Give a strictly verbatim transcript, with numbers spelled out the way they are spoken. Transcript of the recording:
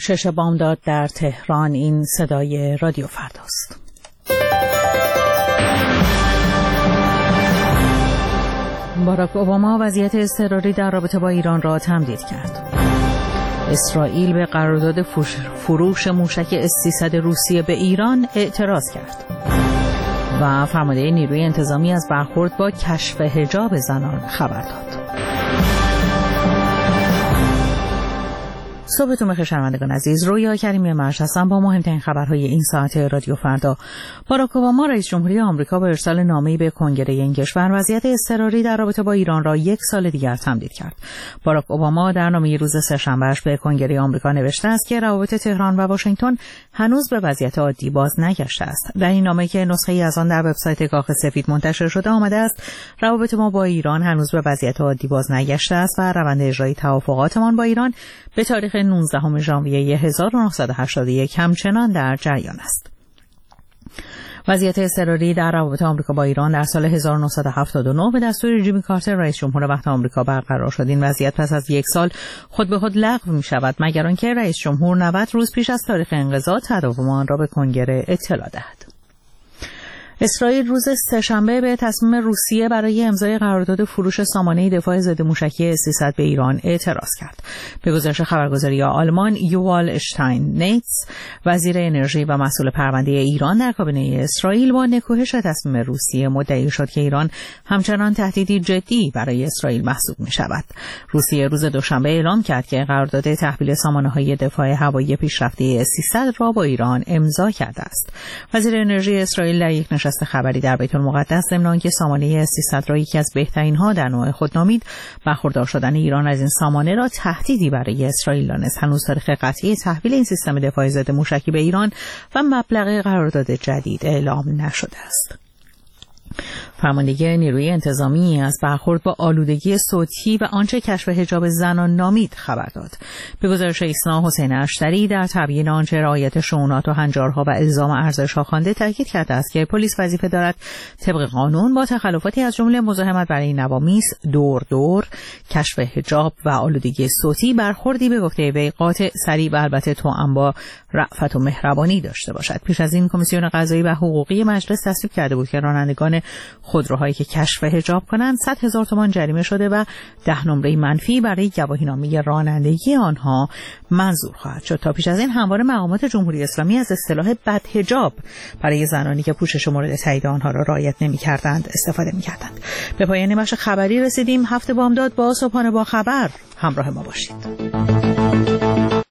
شش بامداد در تهران. این صدای رادیو فرداست. باراک اوباما وضعیت اضطراری در رابطه با ایران را تمدید کرد. اسرائیل به قرارداد فروش موشک اس سیصد روسیه به ایران اعتراض کرد. و فرمانده نیروی انتظامی از برخورد با کشف حجاب زنان خبر داد. صبحتون بخیر شنوندگان عزیز. رویا کریمی مرش هستم با مهمترین خبرهای این ساعت رادیو فردا. باراک اوباما رئیس جمهوری آمریکا با ارسال نامه‌ای به کنگره این کشور وضعیت اضطراری در رابطه با ایران را یک سال دیگر تمدید کرد. باراک اوباما در نامه روز سه‌شنبه‌اش به کنگره آمریکا نوشته است که روابط تهران و واشنگتن هنوز به وضعیت عادی باز نگشته است. در این نامه که نسخه‌ای از آن در وبسایت کاخ سفید منتشر شده آمده است روابط ما با ایران هنوز به وضعیت عادی باز نگشته است و روند اجرای توافقاتمان با ایران به تاریخ نوزدهم ژانویه هزار و نهصد و هشتاد و یک همچنان در جریان است. وضعیت اضطراری در روابط آمریکا با ایران در سال هزار و نهصد و هفتاد و نه به دستور جیمی کارتر رئیس جمهور وقت آمریکا برقرار شد. این وضعیت پس از یک سال خود به خود لغو می شود مگر آنکه رئیس جمهور نود روز پیش از تاریخ انقضا تداوم آن را به کنگره اطلاع دهد. اسرائیل روز سه‌شنبه به تصمیم روسیه برای امضای قرارداد فروش سامانه دفاع ضد موشکی اس سیصد به ایران اعتراض کرد. به گزارش خبرگزاری آلمان یووال اشتاین نیتس، وزیر انرژی و مسئول پرونده ایران در کابینه اسرائیل، با نکوهش تصمیم روسیه مدعی شد که ایران همچنان تهدیدی جدی برای اسرائیل محسوب می شود. روسیه روز دوشنبه اعلام کرد که قرارداد تحویل سامانه‌های دفاع هوایی پیشرفته اس سیصد را با ایران امضا کرده است. وزیر انرژی اسرائیل در یک نشست خبری در بیت المقدس ضمن آنکه سامانه اس سیصد را یکی از بهترین ها در نوع خود نامید، برخوردار شدن ایران از این سامانه را تهدیدی برای اسرائیل دانست. هنوز تاریخ قطعی تحویل این سیستم دفاع ضد موشکی به ایران و مبلغ قرارداد جدید اعلام نشده است. فرمانده نیروی انتظامی از برخورد با آلودگی صوتی و آنچه کشف حجاب زنان نامید خبر داد. به گزارش ایسنا حسین اشتری در تبیین آنچه رعایت شؤونات و هنجارها و الزام ارزش‌ها خوانده تاکید کرده است که پلیس وظیفه دارد طبق قانون با تخلفاتی از جمله مزاحمت برای نوامیس، دور دور، کشف حجاب و آلودگی صوتی برخوردی به گفته وی قاطع، سریع و البته توأم با رأفت و مهربانی داشته باشد. پیش از این کمیسیون قضایی و حقوقی مجلس تصویب کرده بود که رانندگان خودروهایی که کشف حجاب کنند صد هزار تومان جریمه شده و ده نمره منفی برای گواهینامه رانندگی آنها منظور خواهد شد. تا پیش از این همواره مقامات جمهوری اسلامی از اصطلاح بدحجاب برای زنانی که پوشش مورد تایید آنها را رعایت نمی‌کردند استفاده می‌کردند. به پایان بخش خبری رسیدیم. هفته بامداد با صبحانه با خبر همراه ما باشید.